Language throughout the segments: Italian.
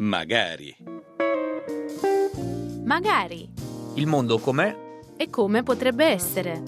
Magari. Magari. Il mondo com'è? E come potrebbe essere?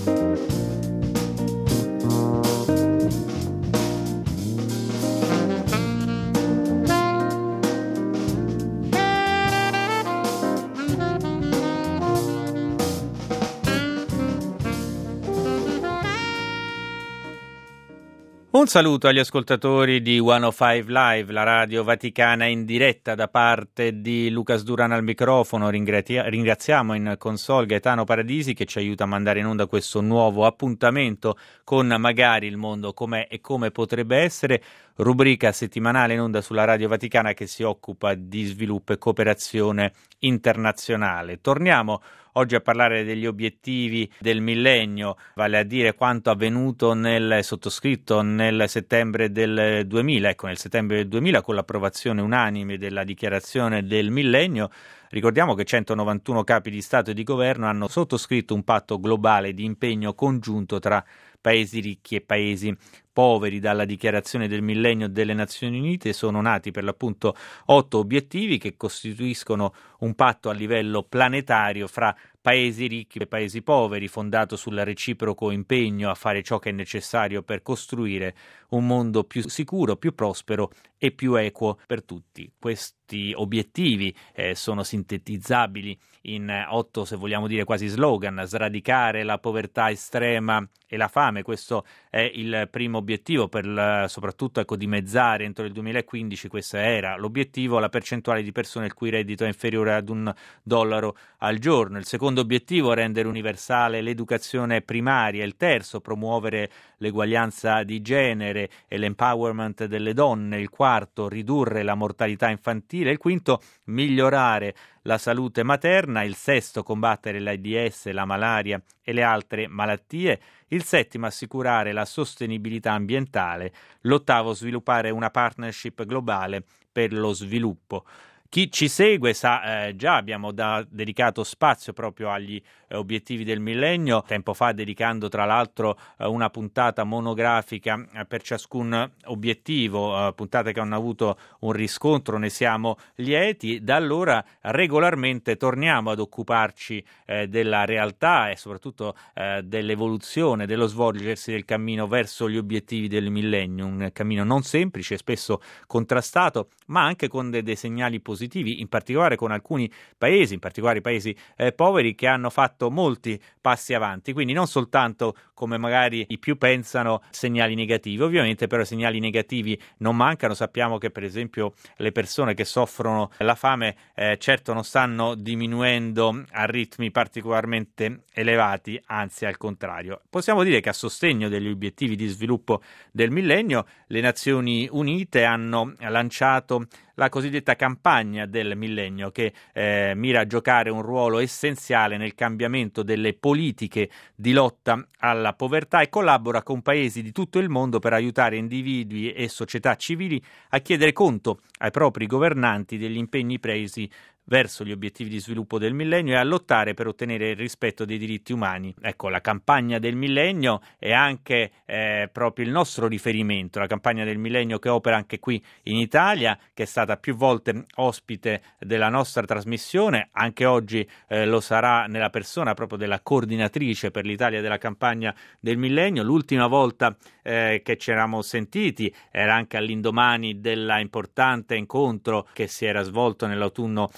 Un saluto agli ascoltatori di 105 Live, la radio vaticana in diretta, da parte di Lucas Duran al microfono. Ringraziamo in console Gaetano Paradisi che ci aiuta a mandare in onda questo nuovo appuntamento con Magari il mondo com'è e come potrebbe essere, rubrica settimanale in onda sulla radio vaticana che si occupa di sviluppo e cooperazione internazionale. Torniamo oggi a parlare degli obiettivi del millennio, vale a dire quanto avvenuto sottoscritto nel settembre del 2000. Nel settembre del 2000, con l'approvazione unanime della dichiarazione del millennio, ricordiamo che 191 capi di Stato e di Governo hanno sottoscritto un patto globale di impegno congiunto tra paesi ricchi e paesi poveri. Dalla dichiarazione del millennio delle Nazioni Unite sono nati per l'appunto 8 obiettivi che costituiscono un patto a livello planetario fra paesi ricchi e paesi poveri, fondato sul reciproco impegno a fare ciò che è necessario per costruire un mondo più sicuro, più prospero e più equo per tutti. Questi obiettivi sono sintetizzabili in 8, se vogliamo dire, quasi slogan: sradicare la povertà estrema e la fame. Questo è il primo obiettivo, soprattutto dimezzare entro il 2015, questo era l'obiettivo, la percentuale di persone il cui reddito è inferiore ad $1 al giorno. Il secondo obiettivo, rendere universale l'educazione primaria. Il terzo, promuovere l'eguaglianza di genere e l'empowerment delle donne. Il quarto, ridurre la mortalità infantile. Il quinto, migliorare la salute materna. Il sesto, combattere l'AIDS, la malaria e le altre malattie. Il settimo, assicurare la sostenibilità ambientale. L'ottavo, sviluppare una partnership globale per lo sviluppo. Chi ci segue sa, già abbiamo dedicato spazio proprio agli obiettivi del millennio, tempo fa, dedicando tra l'altro una puntata monografica per ciascun obiettivo, puntate che hanno avuto un riscontro, ne siamo lieti. Da allora regolarmente torniamo ad occuparci della realtà e soprattutto dell'evoluzione, dello svolgersi del cammino verso gli obiettivi del millennio, un cammino non semplice, spesso contrastato, ma anche con dei segnali positivi, in particolare con alcuni paesi, in particolare i paesi poveri, che hanno fatto molti passi avanti. Quindi non soltanto, come magari i più pensano, segnali negativi. Ovviamente però segnali negativi non mancano. Sappiamo che per esempio le persone che soffrono la fame certo non stanno diminuendo a ritmi particolarmente elevati, anzi al contrario. Possiamo dire che a sostegno degli obiettivi di sviluppo del millennio le Nazioni Unite hanno lanciato la cosiddetta campagna del millennio, che mira a giocare un ruolo essenziale nel cambiamento delle politiche di lotta alla povertà e collabora con paesi di tutto il mondo per aiutare individui e società civili a chiedere conto ai propri governanti degli impegni presi verso gli obiettivi di sviluppo del millennio e a lottare per ottenere il rispetto dei diritti umani. Ecco, la campagna del millennio è anche proprio il nostro riferimento, la campagna del millennio che opera anche qui in Italia, che è stata più volte ospite della nostra trasmissione, anche oggi lo sarà nella persona proprio della coordinatrice per l'Italia della campagna del millennio. L'ultima volta che ci eravamo sentiti era anche all'indomani della importante incontro che si era svolto nell'autunno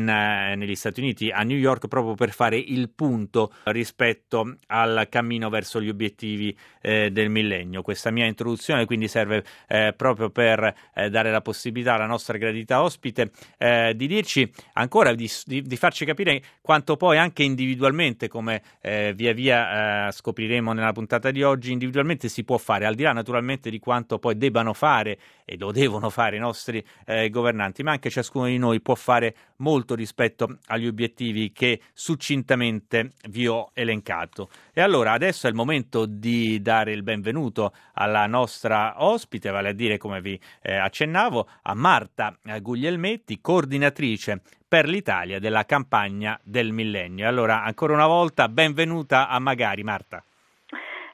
negli Stati Uniti, a New York, proprio per fare il punto rispetto al cammino verso gli obiettivi del millennio. Questa mia introduzione quindi serve proprio per dare la possibilità alla nostra gradita ospite di dirci ancora, di farci capire quanto poi anche individualmente, come via via scopriremo nella puntata di oggi, individualmente si può fare, al di là naturalmente di quanto poi debbano fare e lo devono fare i nostri governanti, ma anche ciascuno di noi può fare molto rispetto agli obiettivi che succintamente vi ho elencato. E allora adesso è il momento di dare il benvenuto alla nostra ospite, vale a dire, come vi accennavo, a Marta Guglielmetti, coordinatrice per l'Italia della campagna del millennio. Allora, ancora una volta, benvenuta a Magari, Marta.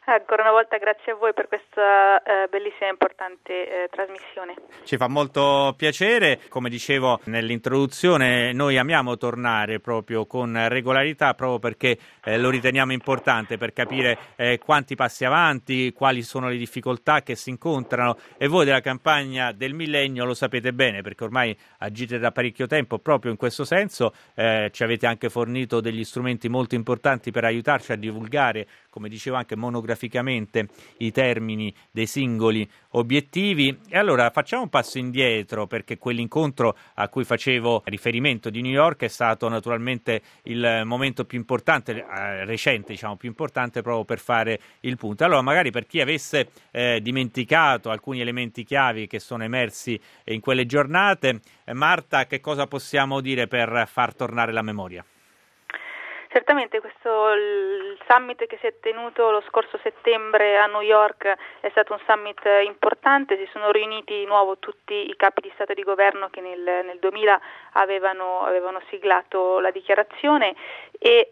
Ancora una volta grazie a voi per questa bellissima e importante trasmissione. Ci fa molto piacere, come dicevo nell'introduzione, noi amiamo tornare proprio con regolarità proprio perché lo riteniamo importante per capire quanti passi avanti, quali sono le difficoltà che si incontrano, e voi della campagna del millennio lo sapete bene perché ormai agite da parecchio tempo proprio in questo senso, ci avete anche fornito degli strumenti molto importanti per aiutarci a divulgare, come dicevo anche monograficamente, i termini dei singoli obiettivi. E allora facciamo un passo indietro, perché quell'incontro a cui facevo riferimento di New York è stato naturalmente il momento più importante, recente più importante proprio per fare il punto. Allora magari per chi avesse dimenticato alcuni elementi chiavi che sono emersi in quelle giornate, Marta, che cosa possiamo dire per far tornare la memoria? Certamente il summit che si è tenuto lo scorso settembre a New York è stato un summit importante, si sono riuniti di nuovo tutti i capi di Stato e di Governo che nel 2000 avevano siglato la dichiarazione e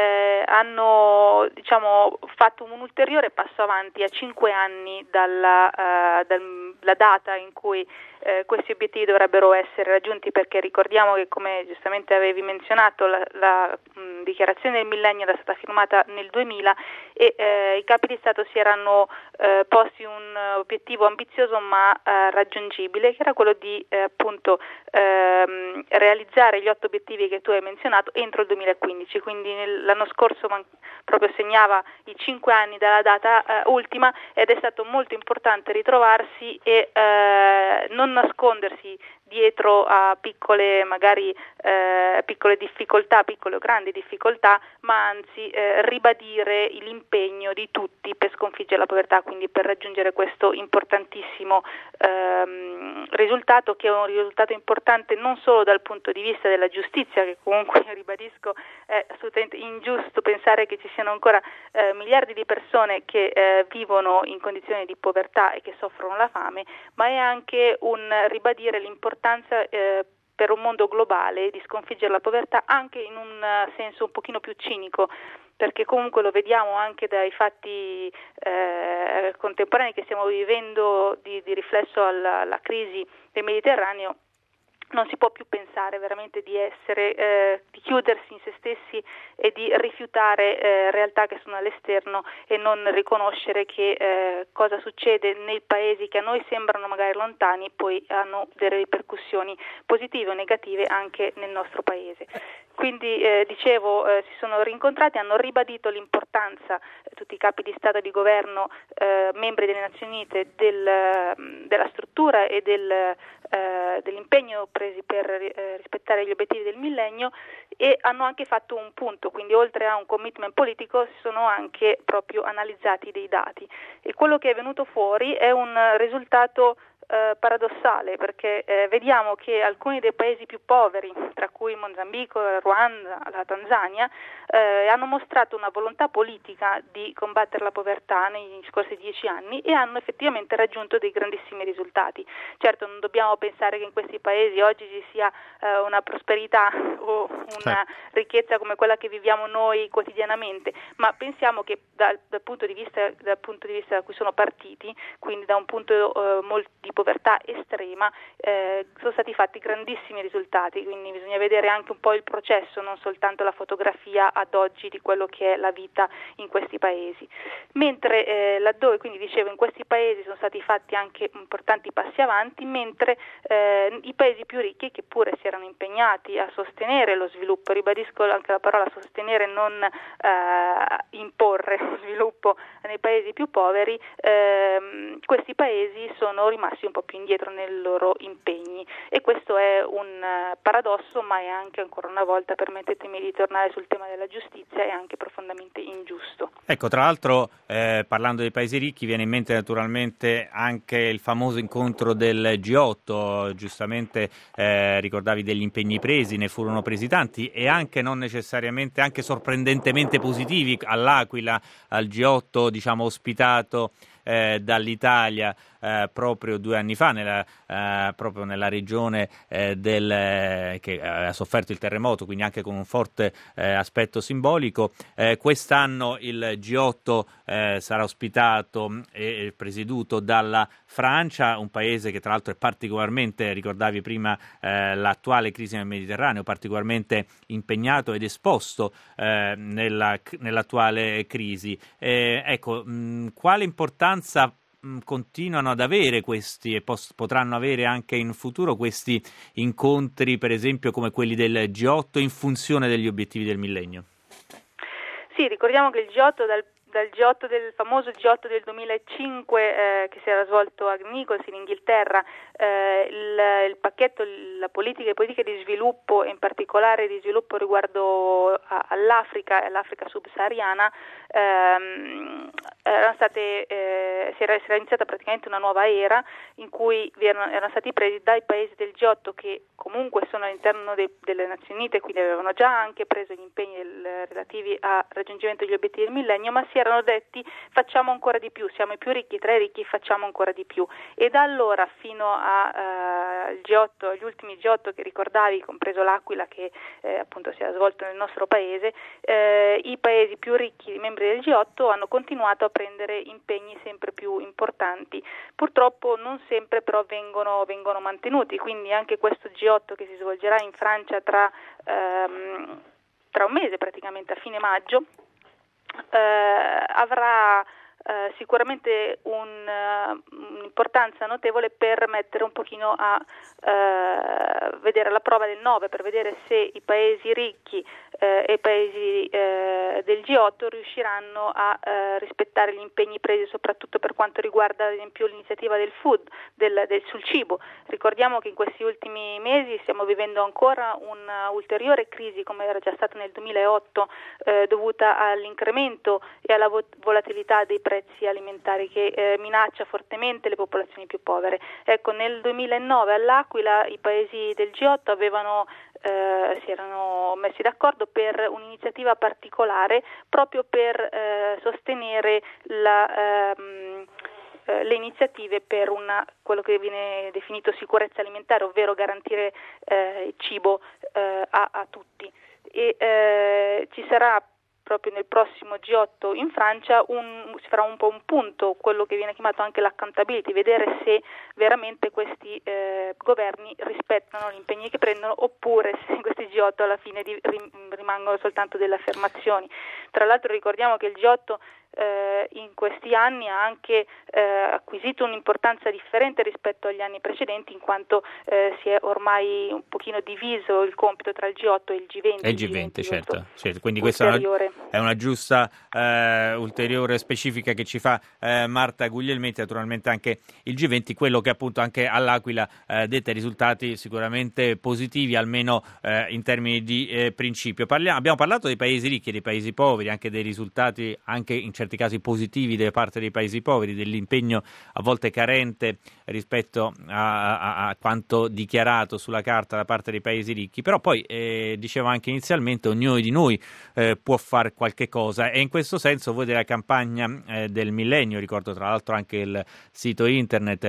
hanno fatto un ulteriore passo avanti a 5 anni dalla data in cui questi obiettivi dovrebbero essere raggiunti, perché ricordiamo che, come giustamente avevi menzionato, la dichiarazione del millennio era stata firmata nel 2000 e i capi di Stato si erano posti un obiettivo ambizioso ma raggiungibile, che era quello di realizzare gli 8 obiettivi che tu hai menzionato entro il 2015, quindi l'anno scorso proprio segnava i 5 anni dalla data ultima, ed è stato molto importante ritrovarsi e non nascondersi dietro a piccole difficoltà, piccole o grandi difficoltà, ma anzi ribadire l'impegno di tutti per sconfiggere la povertà, quindi per raggiungere questo importantissimo risultato, che è un risultato importante non solo dal punto di vista della giustizia, che comunque ribadisco è assolutamente ingiusto pensare che ci siano ancora miliardi di persone che vivono in condizioni di povertà e che soffrono la fame, ma è anche un ribadire l'importanza per un mondo globale di sconfiggere la povertà, anche in un senso un pochino più cinico, perché comunque lo vediamo anche dai fatti contemporanei che stiamo vivendo di riflesso alla crisi del Mediterraneo. Non si può più pensare veramente di chiudersi in se stessi e di rifiutare realtà che sono all'esterno e non riconoscere che cosa succede nei paesi che a noi sembrano magari lontani, poi hanno delle ripercussioni positive o negative anche nel nostro paese. Quindi si sono rincontrati, hanno ribadito l'importanza, tutti i capi di Stato e di Governo, membri delle Nazioni Unite, della struttura e dell'impegno presi per rispettare gli obiettivi del millennio, e hanno anche fatto un punto, quindi oltre a un commitment politico si sono anche proprio analizzati dei dati, e quello che è venuto fuori è un risultato paradossale, perché vediamo che alcuni dei paesi più poveri, tra cui Mozambico, Ruanda, la Tanzania, hanno mostrato una volontà politica di combattere la povertà negli scorsi 10 anni e hanno effettivamente raggiunto dei grandissimi risultati. Certo, non dobbiamo pensare che in questi paesi oggi ci sia una prosperità o una ricchezza come quella che viviamo noi quotidianamente, ma pensiamo che dal punto di vista da cui sono partiti, quindi da un punto di povertà estrema, sono stati fatti grandissimi risultati, quindi bisogna vedere anche un po' il processo, non soltanto la fotografia ad oggi di quello che è la vita in questi paesi. Mentre laddove, quindi dicevo, in questi paesi sono stati fatti anche importanti passi avanti, mentre i paesi più ricchi, che pure si erano impegnati a sostenere lo sviluppo, ribadisco anche la parola sostenere, non imporre lo sviluppo nei paesi più poveri, questi paesi sono rimasti un po' più indietro nei loro impegni, e questo è un paradosso, ma è anche, ancora una volta, permettetemi di tornare sul tema della giustizia, è anche profondamente ingiusto. Ecco, tra l'altro, parlando dei paesi ricchi, viene in mente naturalmente anche il famoso incontro del G8, giustamente ricordavi degli impegni presi, ne furono presi tanti e anche non necessariamente, anche sorprendentemente positivi, all'Aquila, al G8 ospitato dall'Italia. proprio 2 anni fa proprio nella regione che ha sofferto il terremoto, quindi anche con un forte aspetto simbolico. Quest'anno il G8 sarà ospitato e presieduto dalla Francia, un paese che tra l'altro è particolarmente, ricordavi prima l'attuale crisi nel Mediterraneo, particolarmente impegnato ed esposto nell'attuale crisi. Quale importanza continuano ad avere questi e potranno avere anche in futuro questi incontri, per esempio come quelli del G8, in funzione degli obiettivi del millennio? Sì, ricordiamo che il G8 dal G8 del famoso G8 del 2005 che si era svolto a Nicosia in Inghilterra, il pacchetto, la politica di sviluppo, e in particolare di sviluppo riguardo all'Africa e all'Africa subsahariana, si era iniziata praticamente una nuova era in cui erano stati presi dai paesi del G8 che comunque sono all'interno delle Nazioni Unite, quindi avevano già anche preso gli impegni relativi al raggiungimento degli obiettivi del millennio, ma si erano detti facciamo ancora di più, siamo i più ricchi tra i ricchi, facciamo ancora di più. E da allora fino al G8, agli ultimi G8 che ricordavi, compreso l'Aquila che appunto si era svolto nel nostro paese, i paesi più ricchi, i membri del G8, hanno continuato a prendere impegni sempre più importanti. Purtroppo non sempre però vengono mantenuti, quindi anche questo G8 che si svolgerà in Francia tra un mese, praticamente a fine maggio, avrà sicuramente un'importanza notevole per mettere un pochino a vedere la prova del 9, per vedere se i paesi ricchi e i paesi del G8 riusciranno a rispettare gli impegni presi, soprattutto per quanto riguarda ad esempio l'iniziativa del food, sul cibo. Ricordiamo che in questi ultimi mesi stiamo vivendo ancora un'ulteriore crisi, come era già stata nel 2008, dovuta all'incremento e alla volatilità dei prezzi alimentari che minaccia fortemente le popolazioni più povere. Ecco, nel 2009 all'Aquila i paesi del G8 si erano messi d'accordo per un'iniziativa particolare proprio per sostenere le iniziative per quello che viene definito sicurezza alimentare, ovvero garantire il cibo a tutti. E ci sarà proprio nel prossimo G8 in Francia si farà un po' un punto, quello che viene chiamato anche l'accountability, vedere se veramente questi governi rispettano gli impegni che prendono, oppure se questi G8 alla fine rimangono soltanto delle affermazioni. Tra l'altro ricordiamo che il G8 in questi anni ha anche acquisito un'importanza differente rispetto agli anni precedenti, in quanto si è ormai un pochino diviso il compito tra il G8 e il G20. E il G20, certo. Quindi questa è una giusta ulteriore specifica che ci fa Marta Guglielmetti. Naturalmente anche il G20, quello che appunto anche all'Aquila detta risultati sicuramente positivi, almeno in termini di principio. Abbiamo parlato dei paesi ricchi e dei paesi poveri, anche dei risultati anche in certi casi positivi da parte dei paesi poveri, dell'impegno a volte carente rispetto a quanto dichiarato sulla carta da parte dei paesi ricchi, però poi dicevo anche inizialmente ognuno di noi può fare qualche cosa, e in questo senso voi della campagna del millennio, ricordo tra l'altro anche il sito internet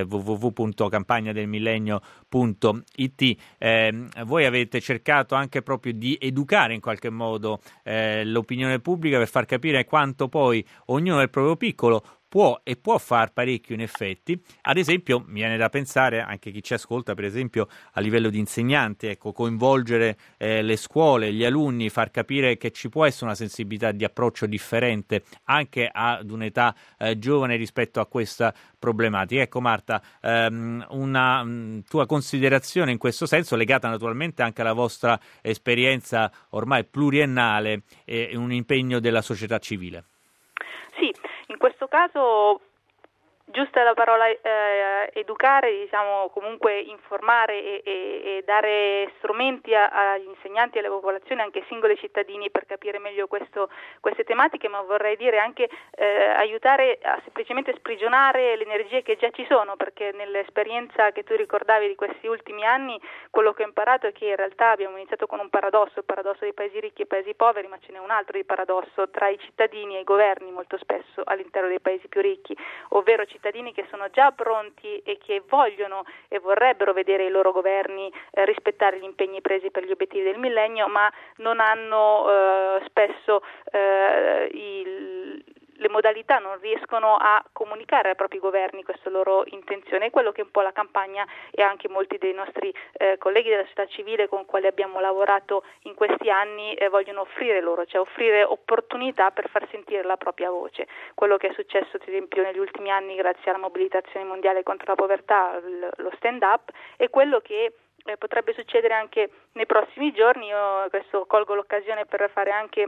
www.campagnadelmillennio.it, voi avete cercato anche proprio di educare in qualche modo l'opinione pubblica per far capire quanto poi ognuno nel proprio piccolo può far parecchio in effetti. Ad esempio mi viene da pensare, anche chi ci ascolta, per esempio a livello di insegnanti, coinvolgere le scuole, gli alunni, far capire che ci può essere una sensibilità di approccio differente anche ad un'età giovane rispetto a questa problematica. Ecco Marta, una tua considerazione in questo senso, legata naturalmente anche alla vostra esperienza ormai pluriennale e un impegno della società civile. Sì, in questo caso giusta la parola educare, diciamo comunque informare e dare strumenti agli insegnanti e alle popolazioni, anche ai singoli cittadini, per capire meglio queste tematiche, ma vorrei dire anche aiutare a semplicemente sprigionare le energie che già ci sono, perché nell'esperienza che tu ricordavi di questi ultimi anni, quello che ho imparato è che in realtà abbiamo iniziato con un paradosso, il paradosso dei paesi ricchi e paesi poveri, ma ce n'è un altro di paradosso tra i cittadini e i governi molto spesso all'interno dei paesi più ricchi, ovvero cittadini cittadini che sono già pronti e che vogliono e vorrebbero vedere i loro governi rispettare gli impegni presi per gli obiettivi del millennio, ma non hanno spesso le modalità, non riescono a comunicare ai propri governi questa loro intenzione. È quello che un po' la campagna e anche molti dei nostri colleghi della società civile con quali abbiamo lavorato in questi anni vogliono offrire loro, cioè offrire opportunità per far sentire la propria voce. Quello che è successo ad esempio negli ultimi anni grazie alla mobilitazione mondiale contro la povertà, lo stand up, è quello che potrebbe succedere anche nei prossimi giorni. Io questo colgo l'occasione per fare anche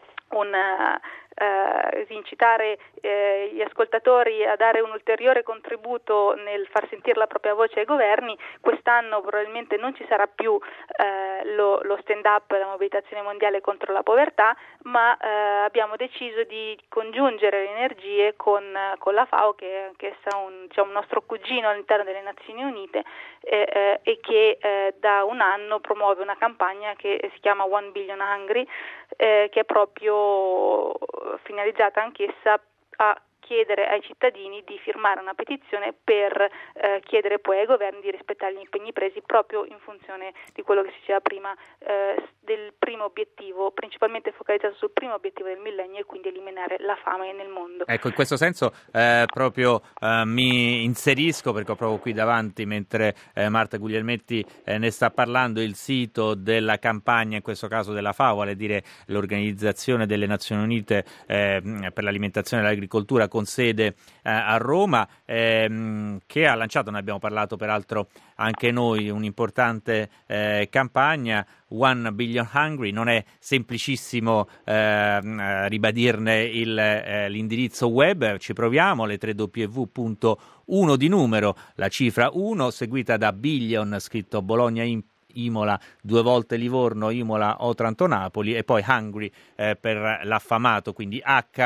incitare gli ascoltatori a dare un ulteriore contributo nel far sentire la propria voce ai governi. Quest'anno probabilmente non ci sarà più lo stand up, la mobilitazione mondiale contro la povertà, ma abbiamo deciso di congiungere le energie con la FAO, che è anch'essa un nostro cugino all'interno delle Nazioni Unite e che da un anno promuove una campagna che si chiama One Billion Hungry, che è proprio finalizzata anch'essa a chiedere ai cittadini di firmare una petizione per chiedere poi ai governi di rispettare gli impegni presi proprio in funzione di quello che si diceva prima del primo obiettivo, principalmente focalizzato sul primo obiettivo del millennio e quindi eliminare la fame nel mondo. Ecco, in questo senso proprio mi inserisco, perché ho proprio qui davanti, mentre Marta Guglielmetti ne sta parlando, il sito della campagna, in questo caso della FAO, vale a dire l'Organizzazione delle Nazioni Unite per l'alimentazione e l'agricoltura, con sede a Roma, che ha lanciato, ne abbiamo parlato peraltro anche noi, un'importante campagna, One Billion Hungry. Non è semplicissimo ribadirne l'indirizzo web, ci proviamo, le 3W.1 di numero, la cifra 1, seguita da Billion, scritto Bologna Imola, 2 volte Livorno, Imola, Otranto, Napoli, e poi Hungry per l'affamato, quindi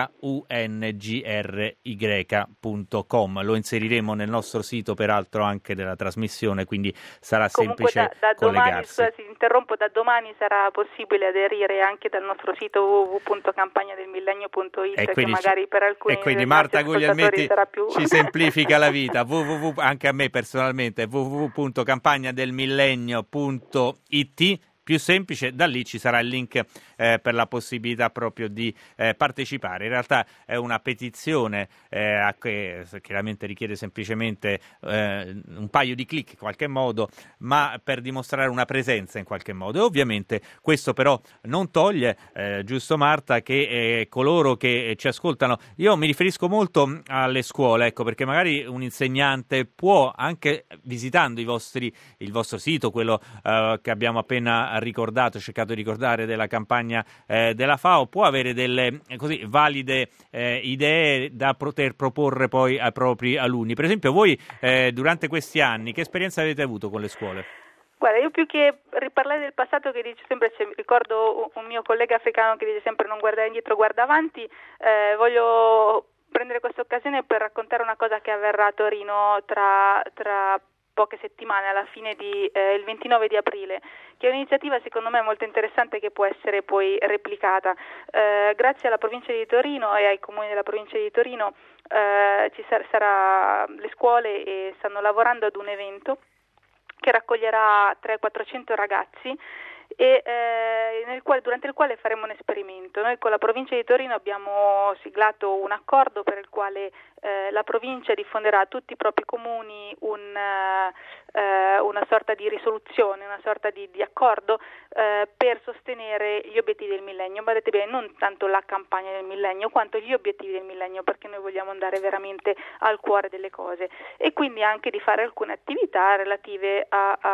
HUNGRY.com. Lo inseriremo nel nostro sito, peraltro anche della trasmissione, quindi sarà semplice da collegarsi. Domani, scusa, ti interrompo, da domani sarà possibile aderire anche dal nostro sito www.campagnadelmillennio.it, che magari per alcuni e quindi Marta Guglielmetti sarà più ci semplifica la vita. Anche a me personalmente, www.campagnadelmillennio.it, più semplice. Da lì ci sarà il link per la possibilità proprio di partecipare. In realtà è una petizione che chiaramente richiede semplicemente un paio di clic in qualche modo, ma per dimostrare una presenza in qualche modo. E ovviamente questo però non toglie, giusto Marta, che coloro che ci ascoltano, io mi riferisco molto alle scuole, ecco, perché magari un insegnante può, anche visitando il vostro sito, quello che abbiamo appena ricordato, cercato di ricordare, della campagna della FAO, può avere delle così valide idee da poter proporre poi ai propri alunni. Per esempio, voi durante questi anni che esperienza avete avuto con le scuole? Guarda, io più che riparlare del passato, che dice sempre, ricordo un mio collega africano che dice sempre non guardare indietro, guarda avanti, voglio prendere questa occasione per raccontare una cosa che avverrà a Torino tra poche settimane, alla fine il 29 di aprile, che è un'iniziativa secondo me molto interessante che può essere poi replicata. Grazie alla provincia di Torino e ai comuni della provincia di Torino ci sarà le scuole stanno lavorando ad un evento che raccoglierà 300-400 ragazzi e durante il quale faremo un esperimento. Noi con la provincia di Torino abbiamo siglato un accordo per il quale la provincia diffonderà a tutti i propri comuni una sorta di risoluzione, una sorta di accordo per sostenere gli obiettivi del millennio. Badate bene, non tanto la campagna del millennio quanto gli obiettivi del millennio, perché noi vogliamo andare veramente al cuore delle cose, e quindi anche di fare alcune attività relative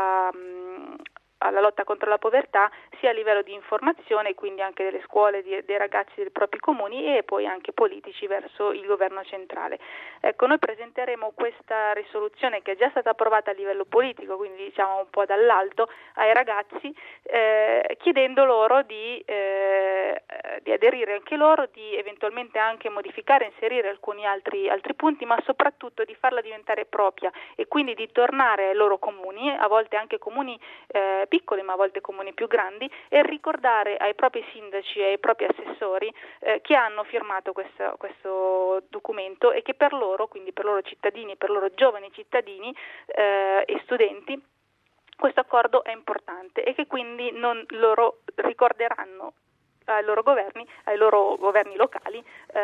alla lotta contro la povertà, sia a livello di informazione, quindi anche delle scuole, dei ragazzi dei propri comuni, e poi anche politici verso il governo centrale. Ecco, noi presenteremo questa risoluzione, che è già stata approvata a livello politico, quindi diciamo un po' dall'alto, ai ragazzi, chiedendo loro di aderire anche loro, di eventualmente anche modificare, inserire alcuni altri punti, ma soprattutto di farla diventare propria, e quindi di tornare ai loro comuni, a volte anche comuni piccoli ma a volte comuni più grandi, e ricordare ai propri sindaci e ai propri assessori che hanno firmato questo documento e che per loro, quindi per loro cittadini, per loro giovani cittadini e studenti, questo accordo è importante e che quindi loro ricorderanno ai loro governi locali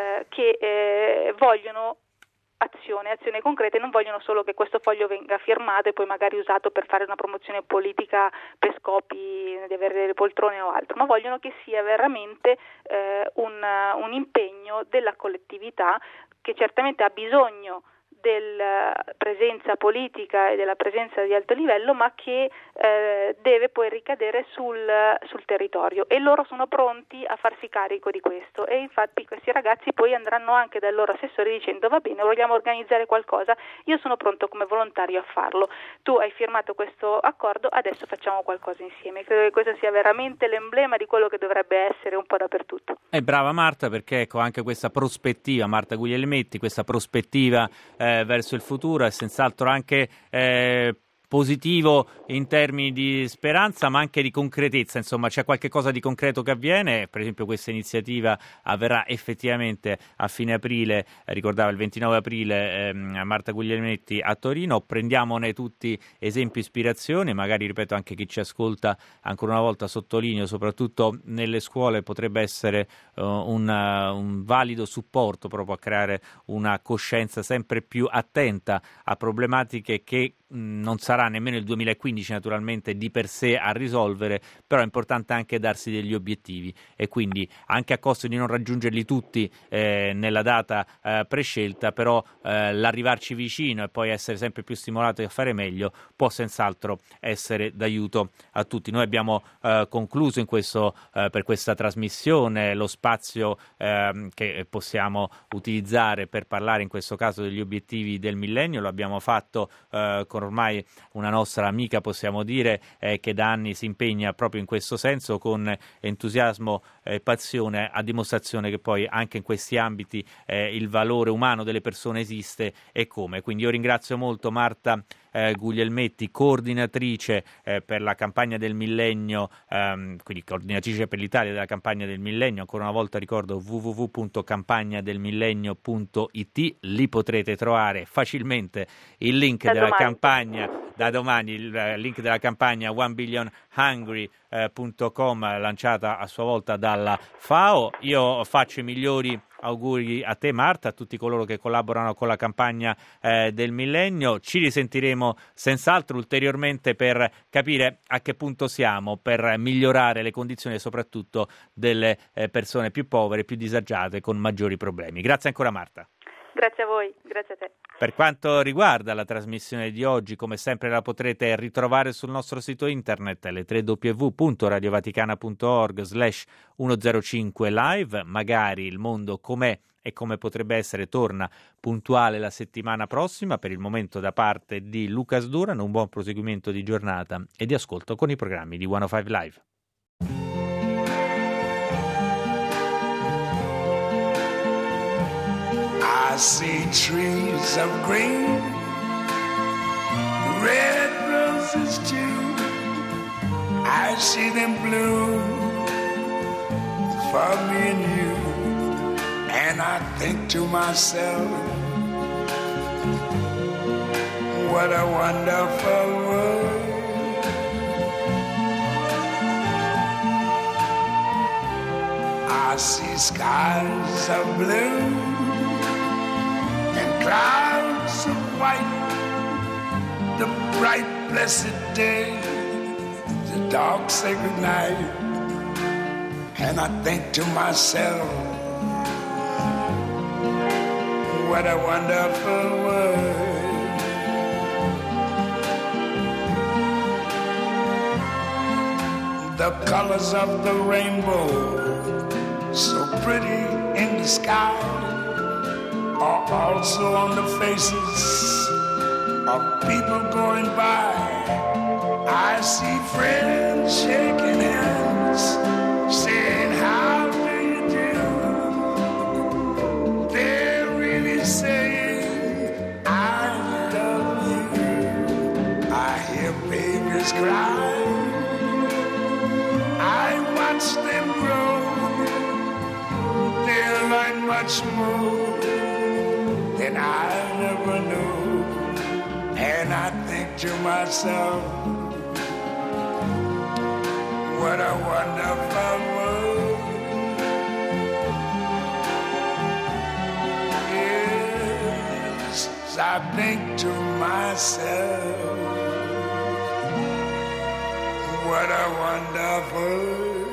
che vogliono azione concreta, e non vogliono solo che questo foglio venga firmato e poi magari usato per fare una promozione politica per scopi di avere delle poltrone o altro, ma vogliono che sia veramente un impegno della collettività, che certamente ha bisogno della presenza politica e della presenza di alto livello, ma che deve poi ricadere sul territorio, e loro sono pronti a farsi carico di questo. E infatti questi ragazzi poi andranno anche dal loro assessore dicendo: va bene, vogliamo organizzare qualcosa, io sono pronto come volontario a farlo, tu hai firmato questo accordo, adesso facciamo qualcosa insieme. Credo che questo sia veramente l'emblema di quello che dovrebbe essere un po' dappertutto. Brava Marta, perché ecco anche questa prospettiva, Marta Guglielmetti, questa prospettiva verso il futuro è senz'altro anche positivo in termini di speranza, ma anche di concretezza. Insomma, c'è qualche cosa di concreto che avviene. Per esempio, questa iniziativa avverrà effettivamente a fine aprile, ricordava il 29 aprile Marta Guglielmetti a Torino. Prendiamone tutti esempi e ispirazione, magari, ripeto, anche chi ci ascolta, ancora una volta sottolineo, soprattutto nelle scuole potrebbe essere un valido supporto proprio a creare una coscienza sempre più attenta a problematiche che non sarà nemmeno il 2015 naturalmente di per sé a risolvere, però è importante anche darsi degli obiettivi, e quindi anche a costo di non raggiungerli tutti nella data prescelta, però l'arrivarci vicino e poi essere sempre più stimolati a fare meglio può senz'altro essere d'aiuto a tutti. Noi abbiamo concluso in questo per questa trasmissione lo spazio che possiamo utilizzare per parlare in questo caso degli obiettivi del millennio. Lo abbiamo fatto con ormai una nostra amica, possiamo dire, che da anni si impegna proprio in questo senso con entusiasmo e passione, a dimostrazione che poi anche in questi ambiti il valore umano delle persone esiste e come. Quindi io ringrazio molto Marta Guglielmetti, coordinatrice per la campagna del millennio, quindi coordinatrice per l'Italia della campagna del millennio. Ancora una volta ricordo www.campagnadelmillennio.it, lì potrete trovare facilmente il link della campagna da domani, il link della campagna 1billionhungry.com lanciata a sua volta dalla FAO. Io faccio i migliori auguri a te Marta, a tutti coloro che collaborano con la campagna del millennio. Ci risentiremo senz'altro ulteriormente per capire a che punto siamo per migliorare le condizioni soprattutto delle persone più povere, più disagiate, con maggiori problemi. Grazie ancora Marta. Grazie a voi, grazie a te. Per quanto riguarda la trasmissione di oggi, come sempre la potrete ritrovare sul nostro sito internet, le www.radiovaticana.org/105 live. Magari il mondo com'è e come potrebbe essere torna puntuale la settimana prossima. Per il momento, da parte di Lucas Duran, un buon proseguimento di giornata e di ascolto con i programmi di 105 Live. I see trees of green, red roses too. I see them bloom for me and you. And I think to myself, what a wonderful world. I see skies of blue and clouds of white, the bright blessed day, the dark sacred night. And I think to myself, what a wonderful world. The colors of the rainbow, so pretty in the sky, are also on the faces of people going by. I see friends shaking hands, saying, how do you do? They're really saying, I love you. I hear babies cry, much more than I never knew. And I think to myself, what a wonderful world. Yes, I think to myself, what a wonderful